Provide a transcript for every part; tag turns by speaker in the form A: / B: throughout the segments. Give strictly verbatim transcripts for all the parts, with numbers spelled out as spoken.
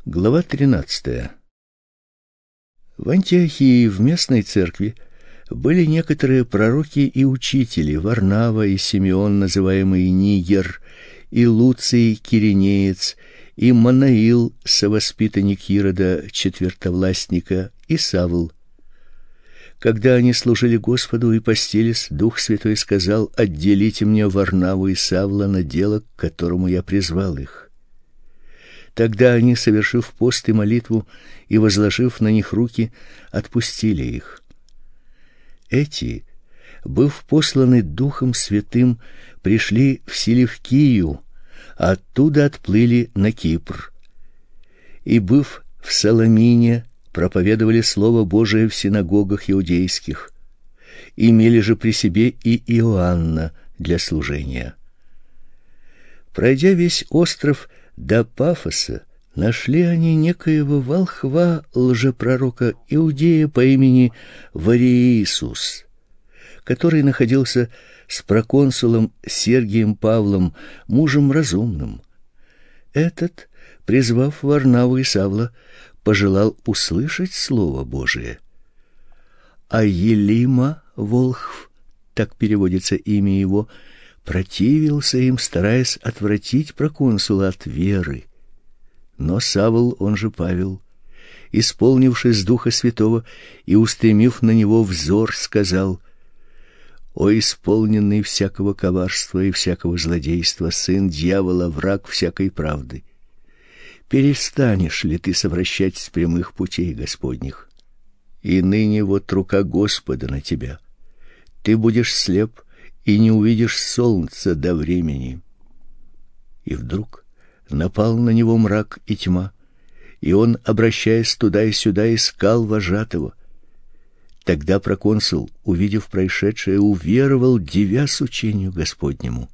A: Глава тринадцатая. В Антиохии в местной церкви были некоторые пророки и учители: Варнава и Симеон, называемый Нигер, и Луций Киринеец, и Манаил, совоспитанник Ирода, четвертовластника, и Савл. Когда они служили Господу и постились, Дух Святой сказал: «Отделите мне Варнаву и Савла на дело, к которому я призвал их». Тогда они, совершив пост и молитву и возложив на них руки, отпустили их. Эти, быв посланы Духом Святым, пришли в Селевкию, а оттуда отплыли на Кипр. И, быв в Саламине, проповедовали Слово Божие в синагогах иудейских. Имели же при себе и Иоанна для служения. Пройдя весь остров до Пафоса, нашли они некоего волхва, лжепророка Иудея по имени Вариисус, который находился с проконсулом Сергием Павлом, мужем разумным. Этот, призвав Варнаву и Савла, пожелал услышать слово Божие. А Елима, волхв, так переводится имя его, противился им, стараясь отвратить проконсула от веры. Но Савл, он же Павел, исполнившись Духа Святого и устремив на него взор, сказал: «О исполненный всякого коварства и всякого злодейства, сын дьявола, враг всякой правды, перестанешь ли ты совращать с прямых путей Господних? И ныне вот рука Господа на тебя. Ты будешь слеп и не увидишь солнца до времени». И вдруг напал на него мрак и тьма, и он, обращаясь туда и сюда, искал вожатого. Тогда проконсул, увидев происшедшее, уверовал, дивясь учению Господнему.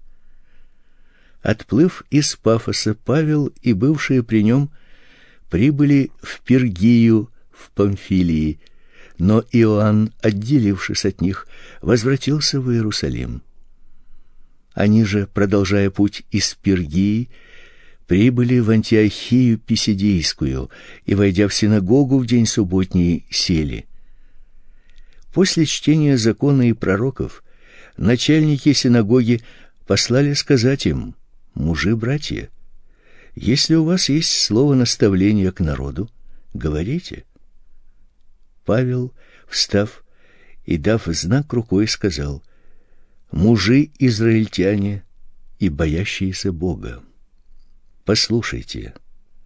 A: Отплыв из Пафоса, Павел и бывшие при нем прибыли в Пергию в Памфилии, но Иоанн, отделившись от них, возвратился в Иерусалим. Они же, продолжая путь из Пергии, прибыли в Антиохию Писидийскую и, войдя в синагогу в день субботний, сели. После чтения закона и пророков начальники синагоги послали сказать им: «Мужи-братья, если у вас есть слово наставления к народу, говорите». Павел, встав и дав знак рукой, сказал: «Мужи израильтяне и боящиеся Бога, послушайте.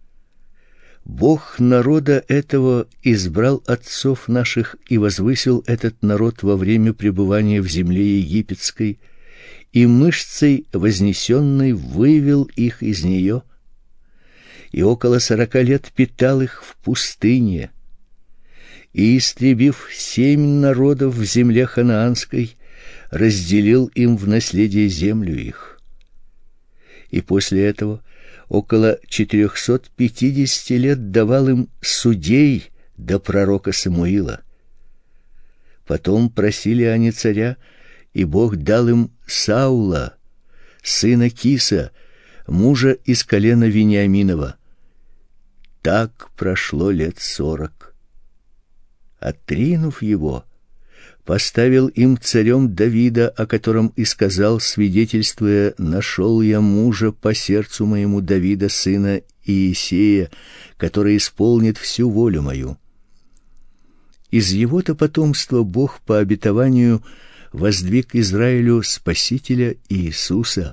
A: Бог народа этого избрал отцов наших и возвысил этот народ во время пребывания в земле египетской, и мышцей вознесенной вывел их из нее, и около сорока лет питал их в пустыне, и, истребив семь народов в земле ханаанской, разделил им в наследие землю их. И после этого около четырехсот пятидесяти лет давал им судей до пророка Самуила. Потом просили они царя, и Бог дал им Саула, сына Киса, мужа из колена Вениаминова. Так прошло лет сорок. Отринув его, поставил им царем Давида, о котором и сказал, свидетельствуя: «Нашел я мужа по сердцу моему, Давида, сына Иисея, который исполнит всю волю мою». Из его-то потомства Бог по обетованию воздвиг Израилю Спасителя Иисуса.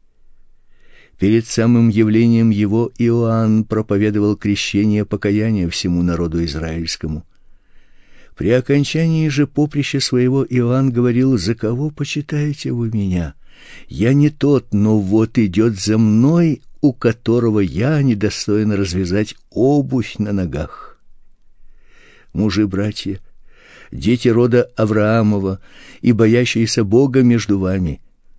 A: Перед самым явлением его Иоанн проповедовал крещение покаяния всему народу израильскому. При окончании же поприща своего Иоанн говорил: «За кого почитаете вы меня? Я не тот, но вот идет за мной, у которого я недостоин развязать обувь на ногах». Мужи-братья, дети рода Авраамова и боящиеся Бога между вами,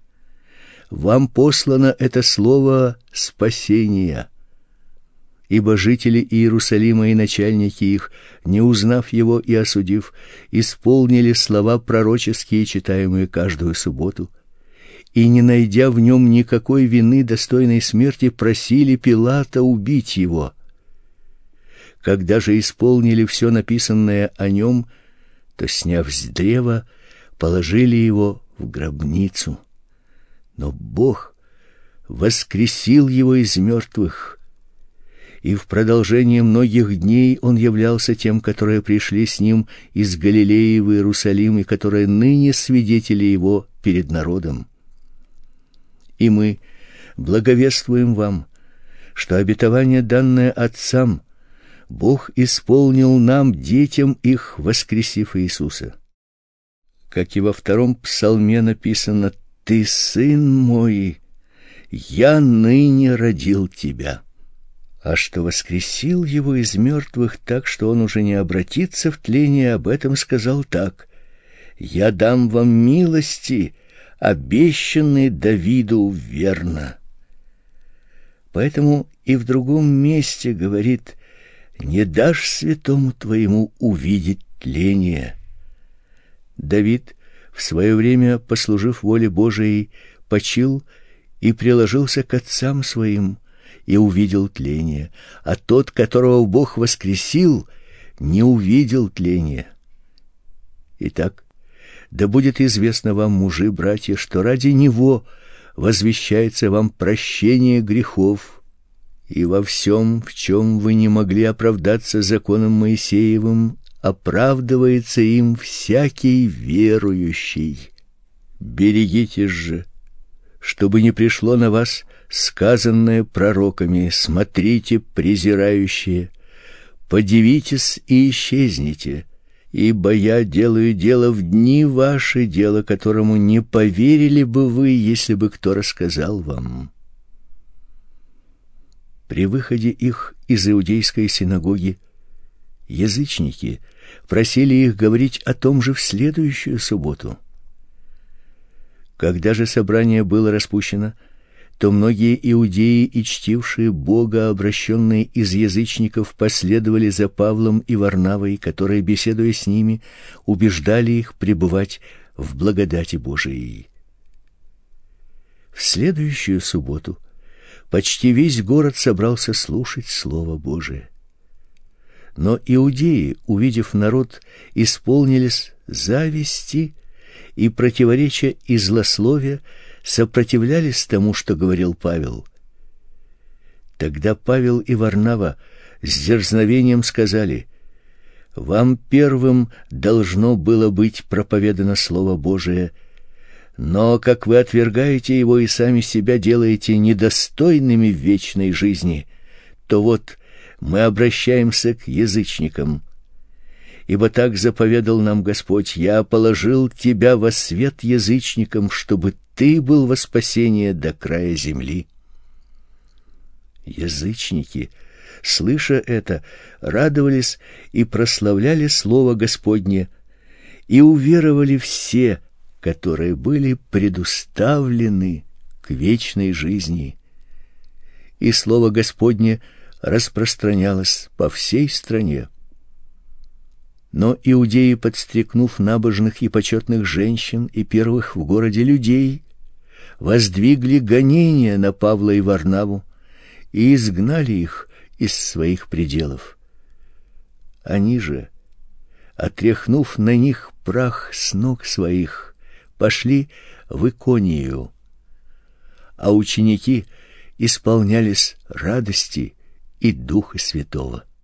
A: вам послано это слово спасения. Ибо жители Иерусалима и начальники их, не узнав его и осудив, исполнили слова пророческие, читаемые каждую субботу, и, не найдя в нем никакой вины, достойной смерти, просили Пилата убить его. Когда же исполнили все написанное о нем, то, сняв с древа, положили его в гробницу. Но Бог воскресил его из мертвых, и в продолжение многих дней он являлся тем, которые пришли с ним из Галилеи в Иерусалим, и которые ныне свидетели его перед народом. И мы благовествуем вам, что обетование, данное отцам, Бог исполнил нам, детям их, воскресив Иисуса. Как и во втором псалме написано: «Ты, сын мой, я ныне родил тебя». А что воскресил его из мертвых так, что он уже не обратится в тление, об этом сказал так: «Я дам вам милости, обещанные Давиду верно». Поэтому и в другом месте говорит: «Не дашь святому твоему увидеть тление». Давид, в свое время, послужив воле Божией, почил и приложился к отцам своим, и увидел тление, а тот, которого Бог воскресил, не увидел тления. Итак, да будет известно вам, мужи, братья, что ради него возвещается вам прощение грехов, и во всем, в чем вы не могли оправдаться законом Моисеевым, оправдывается им всякий верующий. Берегитесь же, чтобы не пришло на вас сказанное пророками: смотрите, презирающие, подивитесь и исчезните, ибо я делаю дело в дни ваши, дело которому не поверили бы вы, если бы кто рассказал вам. При выходе их из иудейской синагоги язычники просили их говорить о том же в следующую субботу. Когда же собрание было распущено, то многие иудеи и чтившие Бога, обращенные из язычников, последовали за Павлом и Варнавой, которые, беседуя с ними, убеждали их пребывать в благодати Божией. В следующую субботу почти весь город собрался слушать Слово Божие. Но иудеи, увидев народ, исполнились зависти и противоречия и злословия, сопротивлялись тому, что говорил Павел. Тогда Павел и Варнава с дерзновением сказали: «Вам первым должно было быть проповедано Слово Божие, но как вы отвергаете его и сами себя делаете недостойными вечной жизни, то вот мы обращаемся к язычникам. Ибо так заповедал нам Господь: я положил тебя во свет язычникам, чтобы ты был во спасение до края земли». Язычники, слыша это, радовались и прославляли слово Господне, и уверовали все, которые были предуставлены к вечной жизни. И слово Господне распространялось по всей стране. Но иудеи, подстрекнув набожных и почетных женщин и первых в городе людей, воздвигли гонения на Павла и Варнаву и изгнали их из своих пределов. Они же, отряхнув на них прах с ног своих, пошли в Иконию, а ученики исполнялись радости и Духа Святого.